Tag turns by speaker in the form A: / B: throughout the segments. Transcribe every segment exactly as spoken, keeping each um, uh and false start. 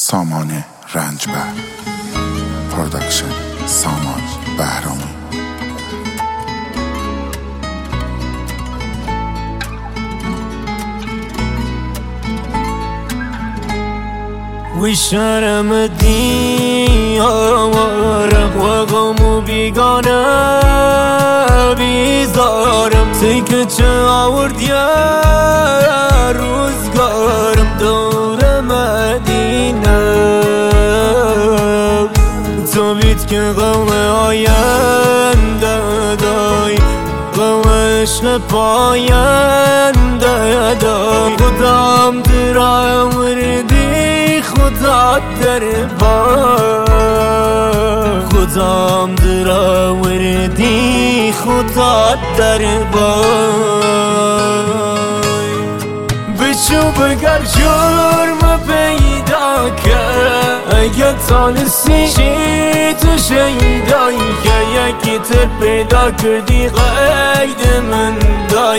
A: سامان رنجبر پروداکشن، سامان بهرامی.
B: وی شرم دیارم و غم و بیگانه بیزارم تی که چه آورد یا روزگارم دور مدینه تو بید که غم آینده دای غم عشق پاینده دای خودم در آوردی خدا در بای خودم در آوردی خدا در بای بچو بگر جرم پیدا کرد اگه تانستی چی تو شیدایی که یکی تر پیدا کردی قید من دایی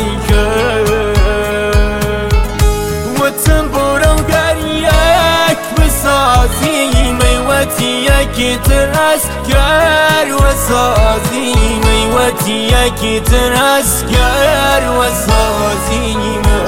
B: کرد وطن برو گر یک بسازی میوتی یکی تر از گر و سازی میوتی یکی تر از گر و سازی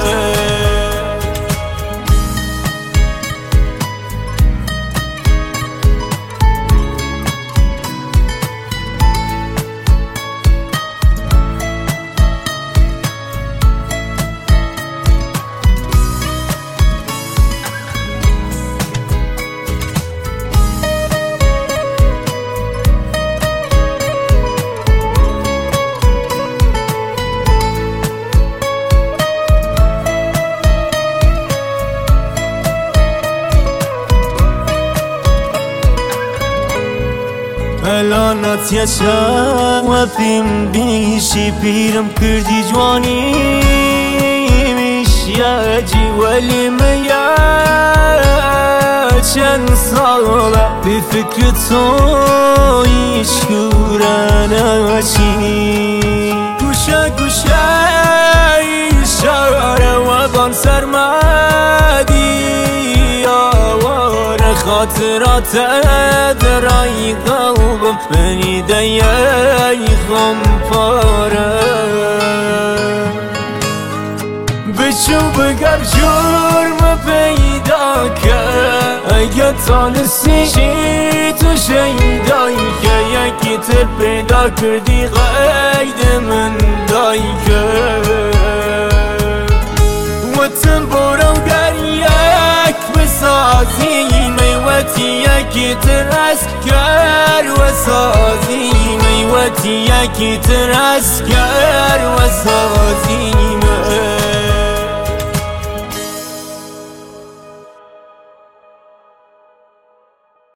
B: الانت یه شوفیم بیشی پیرم کردی جوانی میشه جی ولی میا چند ساله بی فکر تو ایش کورانه چی گوشه گوشه اشاره و بان سرمدی خاطرات درای قلبم منی دیای غم پاره بچو بگر جرم پیدا کرد اگه تانستی چی تو شیدایی که یکی تر پیدا کردی قید من دایی کرد وطن برو گر یک بسازی میوتی یکی تر از گر و سازی میوتی یکی تر از گر